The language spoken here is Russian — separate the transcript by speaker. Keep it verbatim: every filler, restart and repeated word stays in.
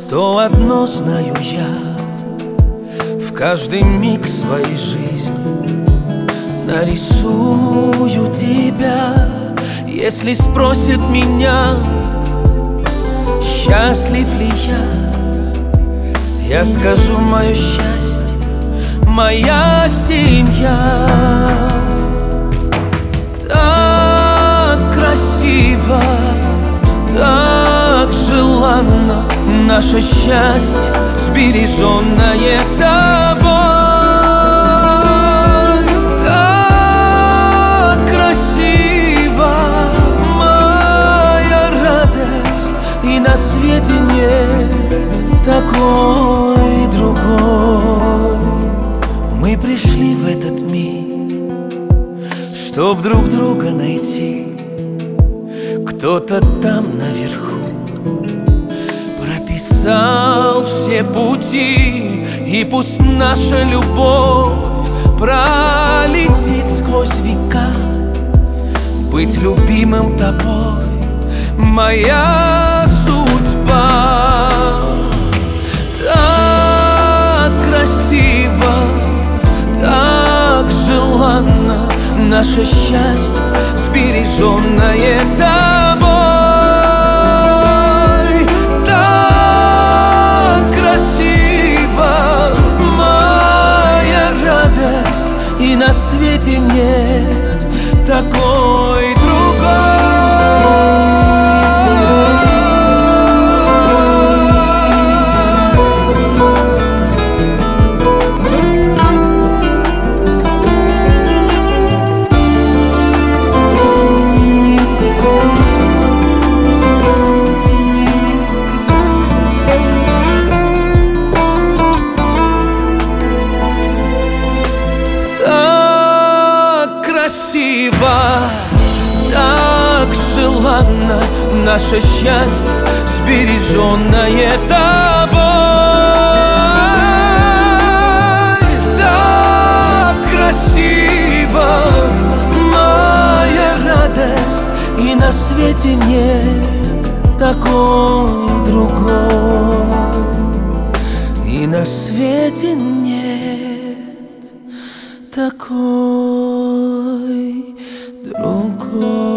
Speaker 1: То одно знаю я: в каждый миг своей жизни нарисую тебя. Если спросят меня, счастлив ли я, я скажу: мое счастье, моя семья. Так красиво, так желанно наше счастье, сбереженное тобой. Так красиво, моя радость, и на свете нет такой другой. Мы пришли в этот мир, чтоб друг друга найти. Кто-то там наверху прописал все пути, и пусть наша любовь пролетит сквозь века. Быть любимым тобой — моя судьба. Так красиво, так желанно наше счастье, сбереженное тобой. Так красиво, моя радость, и на свете нет такой другой. Красиво, так желанно наше счастье, сбереженное тобой. Так красиво, моя радость, и на свете нет такой другой. И на свете нет такой другой.